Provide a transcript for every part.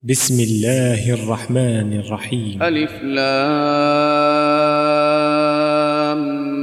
بسم الله الرحمن الرحيم. ألف لام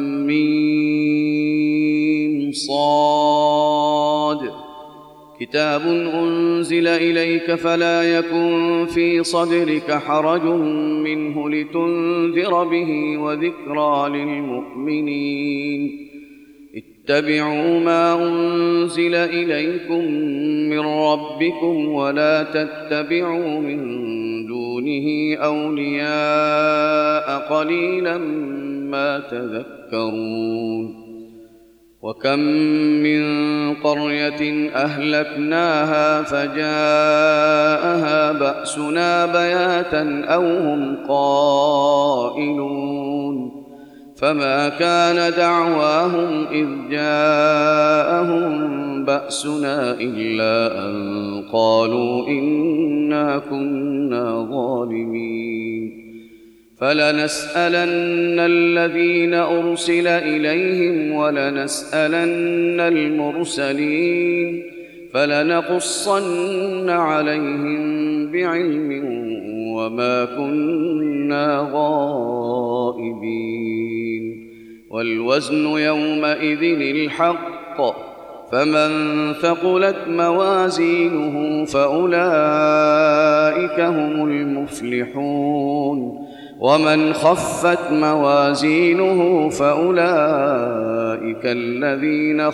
ميم صاد. كتاب أنزل إليك فلا يكن في صدرك حرج منه لتنذر به وذكرى للمؤمنين. اتبعوا ما أنزل إليكم من ربكم ولا تتبعوا من دونه أولياء قليلا ما تذكرون. وكم من قرية أهلكناها فجاءها بأسنا بياتا أو هم قائلون. فما كان دعواهم إذ جاءهم بأسنا إلا أن قالوا إنا كنا ظالمين. فلنسألن الذين أرسل إليهم ولنسألن المرسلين فلنقصن عليهم بعلم وما كنا غائبين. والوزن يومئذ الحق فمن ثقلت موازينه فأولئك هم المفلحون ومن خفت موازينه فأولئك الذين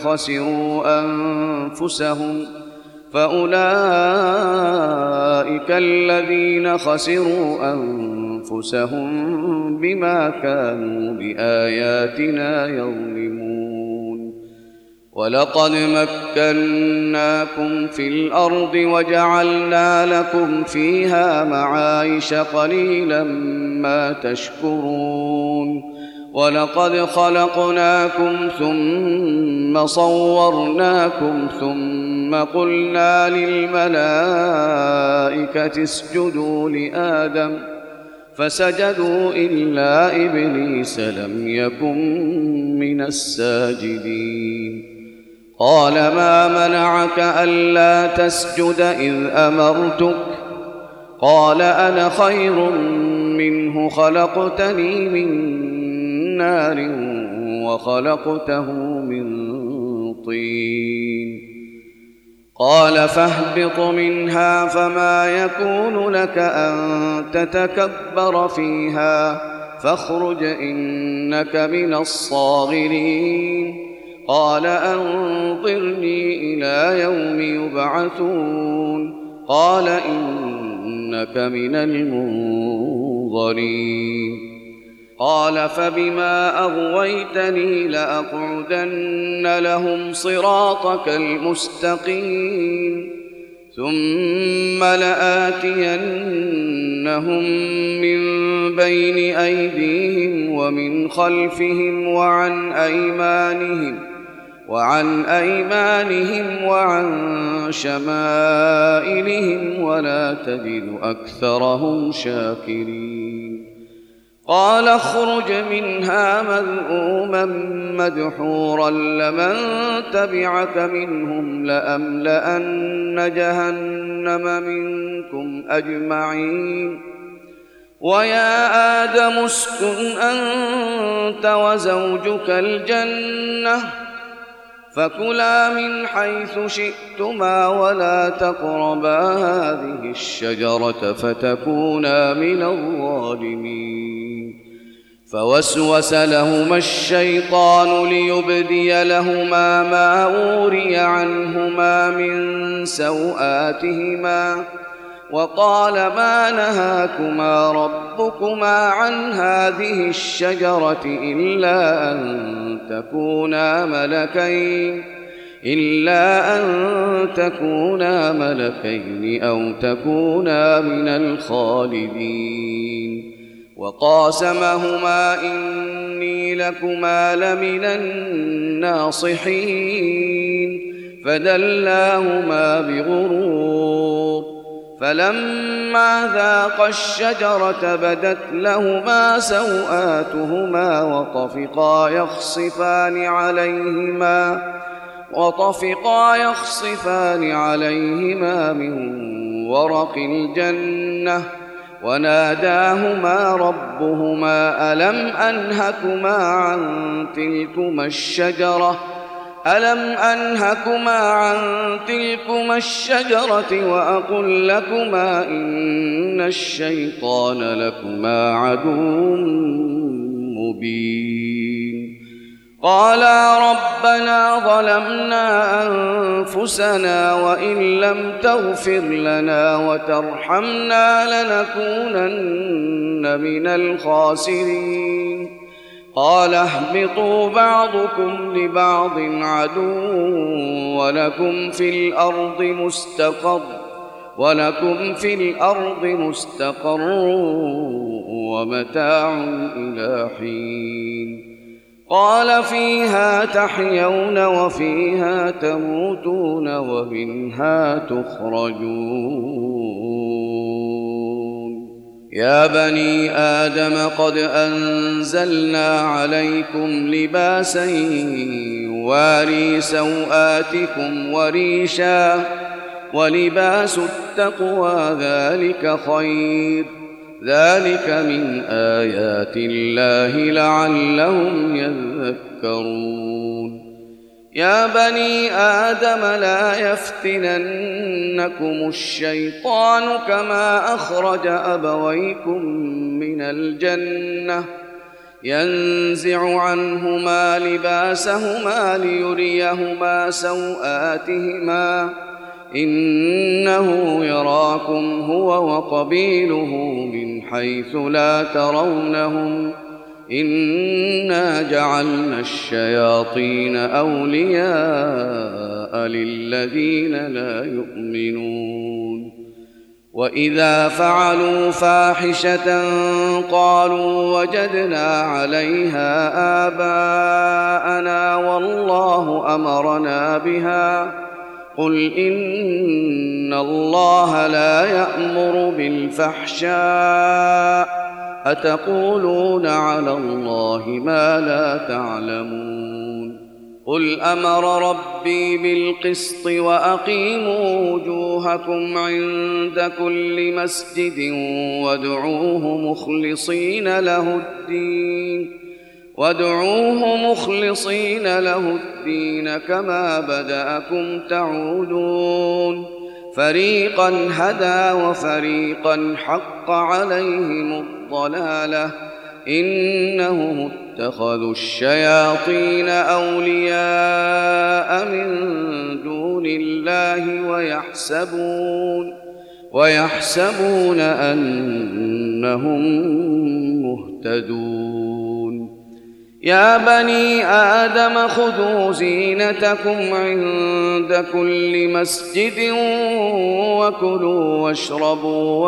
خسروا أنفسهم بما كانوا بآياتنا يظلمون. ولقد مكناكم في الأرض وجعلنا لكم فيها معايش قليلا ما تشكرون. ولقد خلقناكم ثم صورناكم ثم قلنا للملائكة اسجدوا لآدم فسجدوا إلا إبليس لم يكن من الساجدين. قال ما منعك ألا تسجد إذ أمرتك؟ قال أنا خير منه خلقتني من نار وخلقته من طين. قال فاهبط منها فما يكون لك أن تتكبر فيها فاخرج إنك من الصاغرين. قال أنظرني إلى يوم يبعثون. قال إنك من المنظرين. قال فبما أغويتني لأقعدن لهم صراطك المستقيم ثم لآتينهم من بين أيديهم ومن خلفهم وعن أيمانهم وعن شمائلهم ولا تجد أكثرهم شاكرين. قال اخرج منها مذءوما مدحورا لمن تبعك منهم لأملأن جهنم منكم أجمعين. ويا آدم اسكن أنت وزوجك الجنة فكلا من حيث شئتما ولا تقربا هذه الشجرة فتكونا من الظالمين. فوسوس لهما الشيطان ليبدي لهما ما أوري عنهما من سوآتهما وقال ما نهاكما ربكما عن هذه الشجرة إلا أن تكونا ملكين أو تكونا من الخالدين. وقاسمهما إني لكما لمن الناصحين فدلاهما بغرور. فلما ذاقا الشجرة بدت لهما سوآتهما وطفقا يخصفان عليهما من ورق الجنة وناداهما ربهما ألم أنهكما عن تلكما الشجرة وأقل لكما إن الشيطان لكما عدو مبين قالا ربنا ظلمنا أنفسنا وإن لم تغفر لنا وترحمنا لنكونن من الخاسرين قال اهبطوا بعضكم لبعض عدو ولكم في الأرض مستقر ومتاع إلى حين قال فيها تحيون وفيها تموتون ومنها تخرجون يا بني آدم قد أنزلنا عليكم لباسا يواري سوآتكم وريشا ولباس التقوى ذلك خير ذلك من آيات الله لعلهم يذكرون يا بني آدم لا يفتننكم الشيطان كما أخرج أبويكم من الجنة ينزع عنهما لباسهما ليريهما سوآتهما إنه يراكم هو وقبيله من حيث لا ترونهم إنا جعلنا الشياطين أولياء للذين لا يؤمنون وإذا فعلوا فاحشة قالوا وجدنا عليها آباءنا والله أمرنا بها قل إن الله لا يأمر بالفحشاء أتقولون على الله ما لا تعلمون قل أمر ربي بالقسط وأقيموا وجوهكم عند كل مسجد وادعوه مخلصين له الدين كما بدأكم تعودون فريقا هدى وفريقا حق عليهم الضلالة إنهم اتخذوا الشياطين أولياء من دون الله ويحسبون أنهم مهتدون يا بني آدم خذوا زينتكم عند كل مسجد وكلوا واشربوا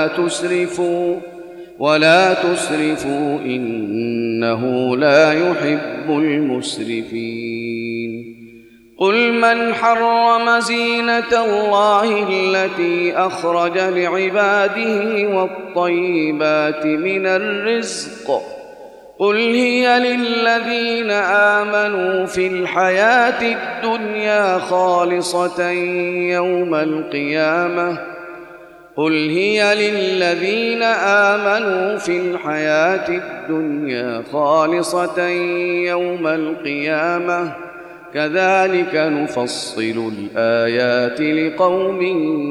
ولا تسرفوا إنه لا يحب المسرفين قل من حرم زينة الله التي أخرج لعباده والطيبات من الرزق قل هي للذين آمنوا في الحياة الدنيا خالصة يوم القيامة كذلك نفصل الآيات لقوم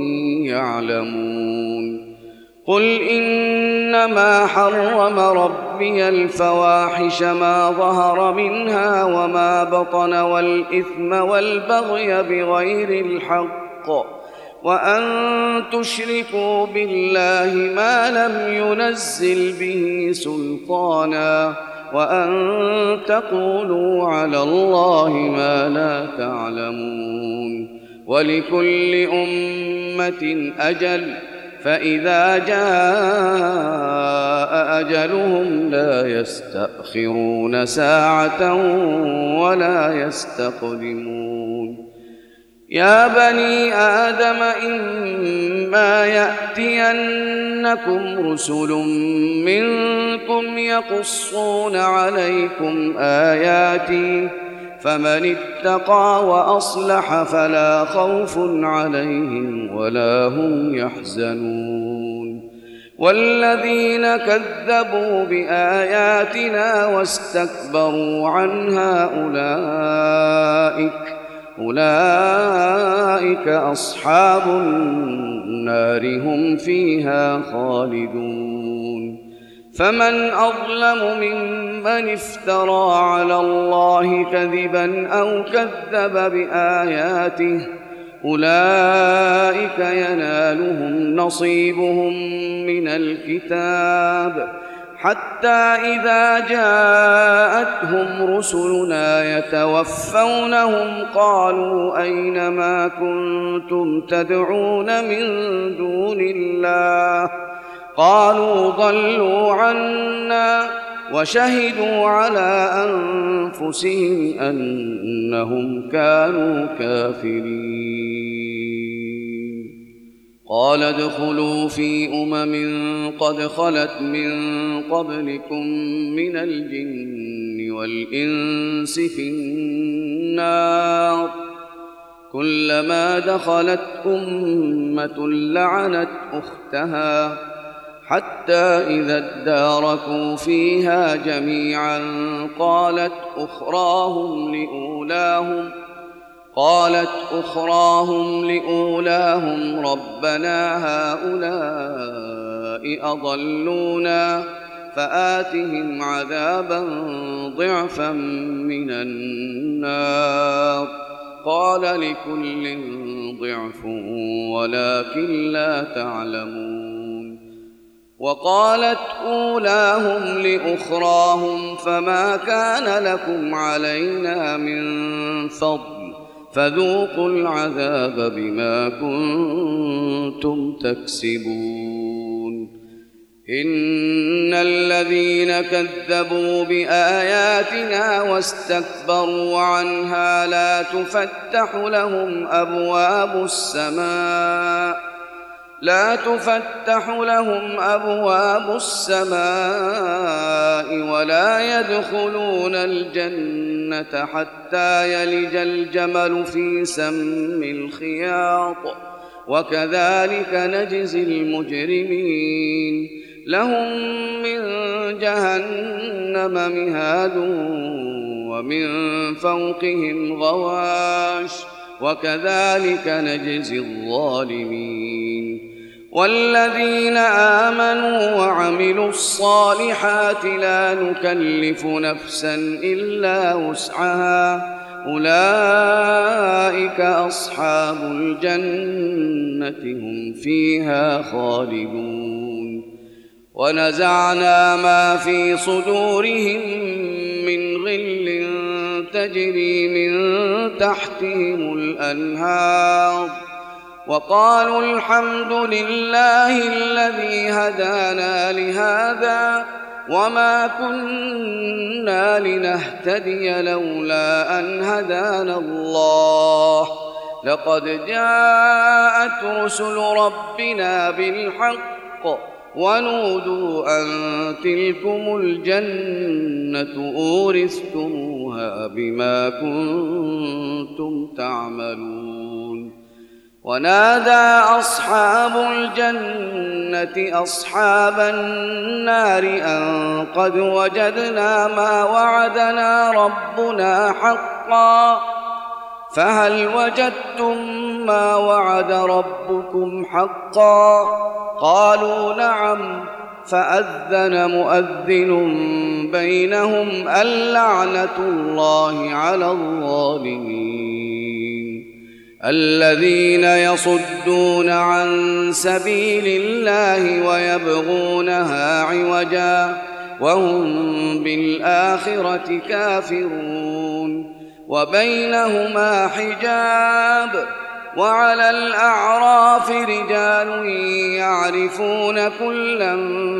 يعلمون قل إنما حرم ربي الفواحش ما ظهر منها وما بطن والإثم والبغي بغير الحق وأن تشركوا بالله ما لم ينزل به سلطانا وأن تقولوا على الله ما لا تعلمون ولكل أمة أجل فإذا جاء أجلهم لا يستأخرون ساعة ولا يستقدمون يا بني آدم إما يأتينكم رسل منكم يقصون عليكم آياتي فمن اتقى وأصلح فلا خوف عليهم ولا هم يحزنون والذين كذبوا بآياتنا واستكبروا عنها أولئك أصحاب النار هم فيها خالدون فمن أظلم ممن افترى على الله كذبا أو كذب بآياته أولئك ينالهم نصيبهم من الكتاب حتى إذا جاءتهم رسلنا يتوفونهم قالوا أين ما كنتم تدعون من دون الله قالوا ضلوا عنا وشهدوا على أنفسهم أنهم كانوا كافرين قال ادخلوا في قد خلت من قبلكم من الجن والإنس في النار كلما دخلت أمة لعنت أختها حتى إذا اداركوا فيها جميعا قالت أخراهم لأولاهم ربنا هؤلاء أضلونا فآتهم عذابا ضعفا من النار قال لكل ضعف ولكن لا تعلمون وقالت أولاهم لأخراهم فما كان لكم علينا من فضل فذوقوا العذاب بما كنتم تكسبون إن الذين كذبوا بآياتنا واستكبروا عنها لا تفتح لهم أبواب السماء ولا يدخلون الجنة حتى يلج الجمل في سم الخياط وكذلك نجزي المجرمين لهم من جهنم مهاد ومن فوقهم غواش وكذلك نجزي الظالمين والذين آمنوا وعملوا الصالحات لا نكلف نفسا إلا وسعها أولئك أصحاب الجنة هم فيها خالدون ونزعنا ما في صدورهم من غل تجري من تحتهم الأنهار وقالوا الحمد لله الذي هدانا لهذا وما كنا لنهتدي لولا أن هدانا الله لقد جاءت رسل ربنا بالحق ونودوا أن تلكم الجنة أورثتموها بما كنتم تعملون ونادى أصحاب الجنة أصحاب النار أن قد وجدنا ما وعدنا ربنا حقا فهل وجدتم ما وعد ربكم حقا قالوا نعم فأذن مؤذن بينهم اللعنة الله على الظالمين الذين يصدون عن سبيل الله ويبغونها عوجا وهم بالآخرة كافرون وبينهما حجاب وعلى الأعراف رجال يعرفون كلا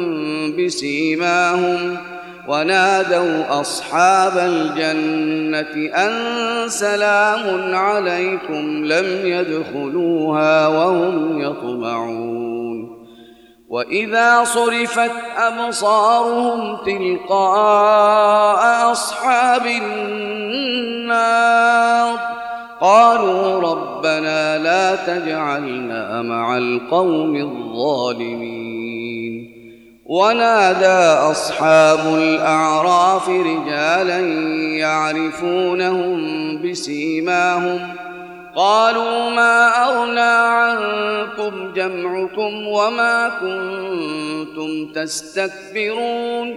بسيماهم ونادوا أصحاب الجنة أن سلام عليكم لم يدخلوها وهم يطمعون وإذا صرفت أبصارهم تلقاء أصحاب النار قالوا ربنا لا تجعلنا مع القوم الظالمين. ونادى أصحاب الأعراف رجالا يعرفونهم بسيماهم قالوا ما أغنى عنكم جمعكم وما كنتم تستكبرون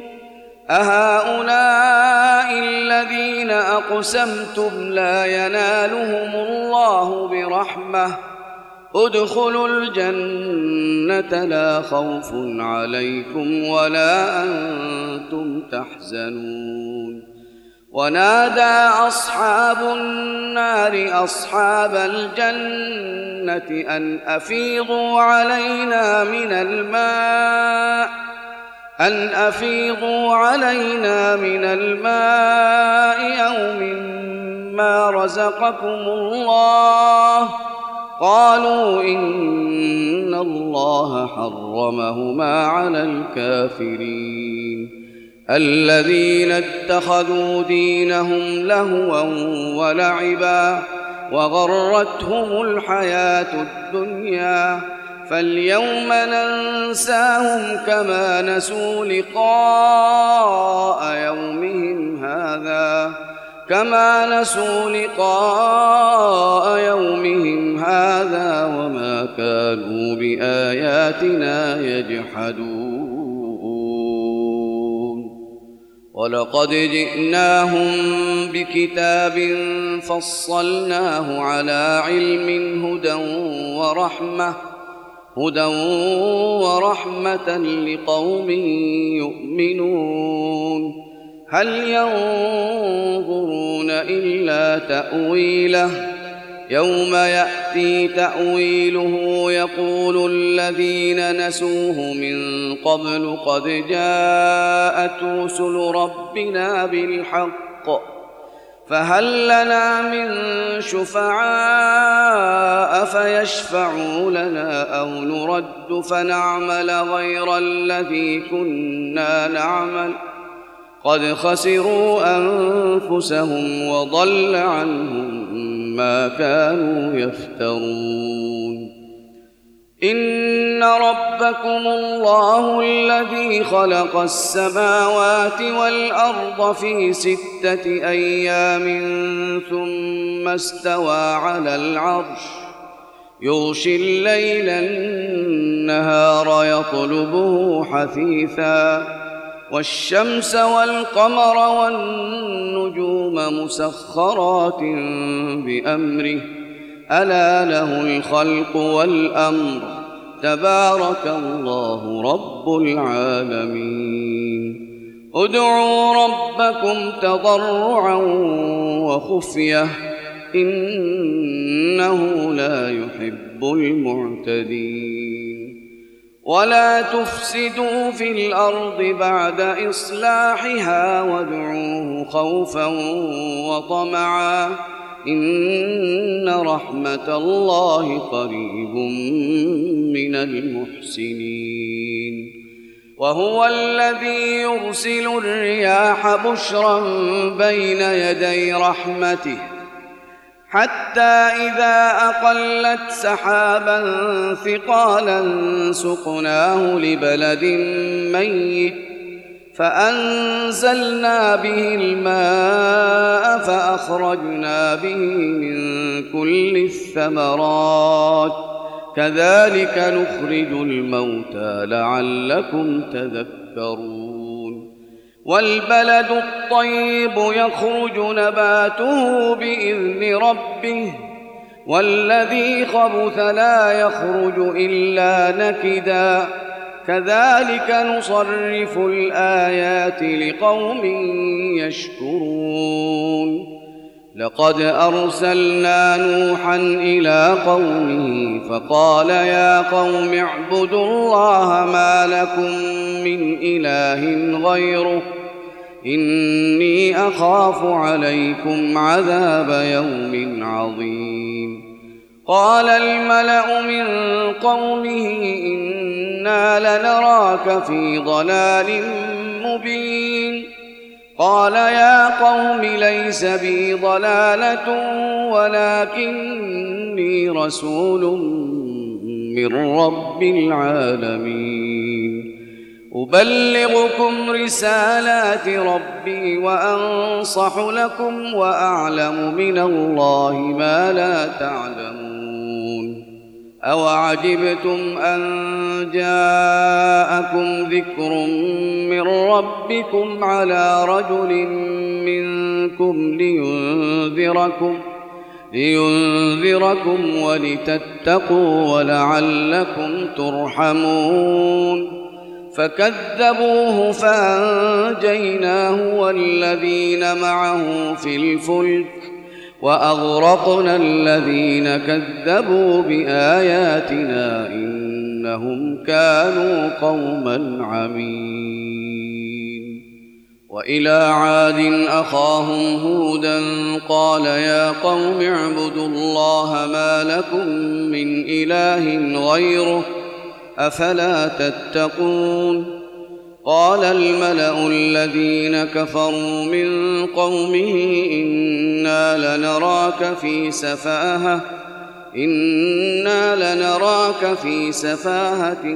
أهؤلاء الذين أقسمتم لا ينالهم الله برحمة ادخلوا الجنة لا خوف عليكم ولا أنتم تحزنون. ونادى أصحاب النار أصحاب الجنة أن أفيضوا علينا من الماء أو مما رزقكم الله قالوا إن الله حرمهما على الكافرين الذين اتخذوا دينهم لهوا ولعبا وغرتهم الحياة الدنيا فاليوم ننساهم كما نسوا لقاء يومهم هذا وما كانوا بآياتنا يجحدون. ولقد جئناهم بكتاب فصلناه على علم هدى ورحمة لقوم يؤمنون. هل ينظرون إلا تأويله يوم يأتي تأويله يقول الذين نسوه من قبل قد جاءت رسل ربنا بالحق فهل لنا من شفعاء فيشفعوا لنا أو نرد فنعمل غير الذي كنا نعمل قد خسروا أنفسهم وضل عنهم ما كانوا يفترون. إن ربكم الله الذي خلق السماوات والأرض في 6 أيام ثم استوى على العرش يغشي الليل النهار يطلبه حثيثا والشمس والقمر والنجوم مسخرات بأمره ألا له الخلق والأمر تبارك الله رب العالمين. ادعوا ربكم تضرعا وخفية إنه لا يحب المعتدين. ولا تفسدوا في الأرض بعد إصلاحها وادعوه خوفا وطمعا إن رحمة الله قريب من المحسنين. وهو الذي يرسل الرياح بشرا بين يدي رحمته حتى إذا أقلت سحابا ثقالا سقناه لبلد ميت فأنزلنا به الماء فأخرجنا به من كل الثمرات كذلك نخرج الموتى لعلكم تذكرون. والبلد الطيب يخرج نباته بإذن ربه والذي خبث لا يخرج إلا نكدا كذلك نصرف الآيات لقوم يشكرون. لقد أرسلنا نوحا إلى قومه فقال يا قوم اعبدوا الله ما لكم من إله غيره إني أخاف عليكم عذاب يوم عظيم. قال الملأ من قومه إنا لنراك في ضلال مبين قال يا قوم ليس بي ضلالة ولكني رسول من رب العالمين أبلغكم رسالات ربي وأنصح لكم وأعلم من الله ما لا تعلمون أوعجبتم أن جاءكم ذكر من ربكم على رجل منكم لينذركم ولتتقوا ولعلكم ترحمون فكذبوه فأنجيناه والذين معه في الفلك وأغرقنا الذين كذبوا بآياتنا إنهم كانوا قوما عمين وإلى عاد أخاهم هودا قال يا قوم اعبدوا الله ما لكم من إله غيره أفلا تتقون قال الملأ الذين كفروا من قومه إنا لنراك في سفاهة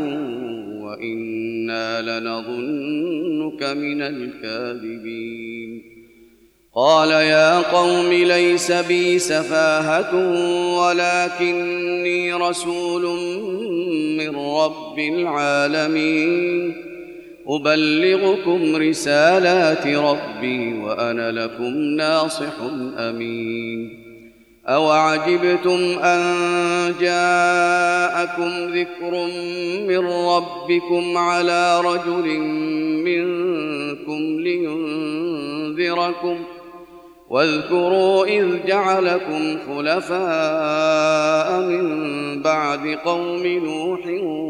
وإنا لنظنك من الكاذبين قال يا قوم ليس بي سفاهة ولكني رسول من رب العالمين أبلغكم رسالات ربي وأنا لكم ناصح أمين أوعجبتم أن جاءكم ذكر من ربكم على رجل منكم لينذركم واذكروا إذ جعلكم خلفاء من بعد قوم نوح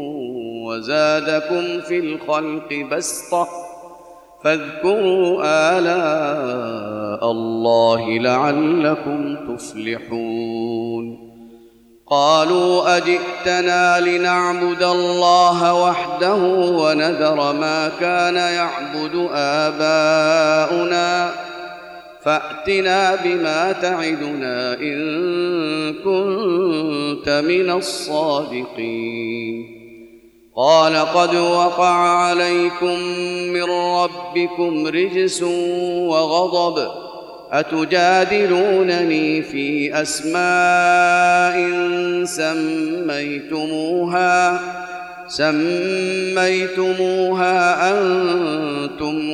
وزادكم في الخلق بسطة فاذكروا آلاء الله لعلكم تفلحون قالوا أجئتنا لنعبد الله وحده ونذر ما كان يعبد آباؤنا فأتنا بما تعدنا إن كنت من الصادقين قال قد وقع عليكم من ربكم رجس وغضب أتجادلونني في أسماء سميتموها أنتم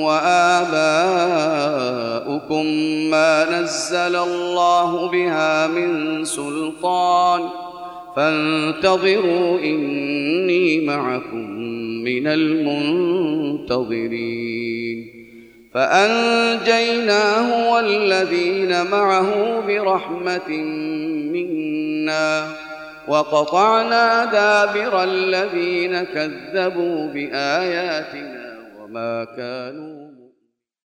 وآباؤكم ما نزل الله بها من سلطان فانتظروا إني معكم من المنتظرين فأنجيناه والذين معه برحمة منا وقطعنا دابر الذين كذبوا بآياتنا وما كانوا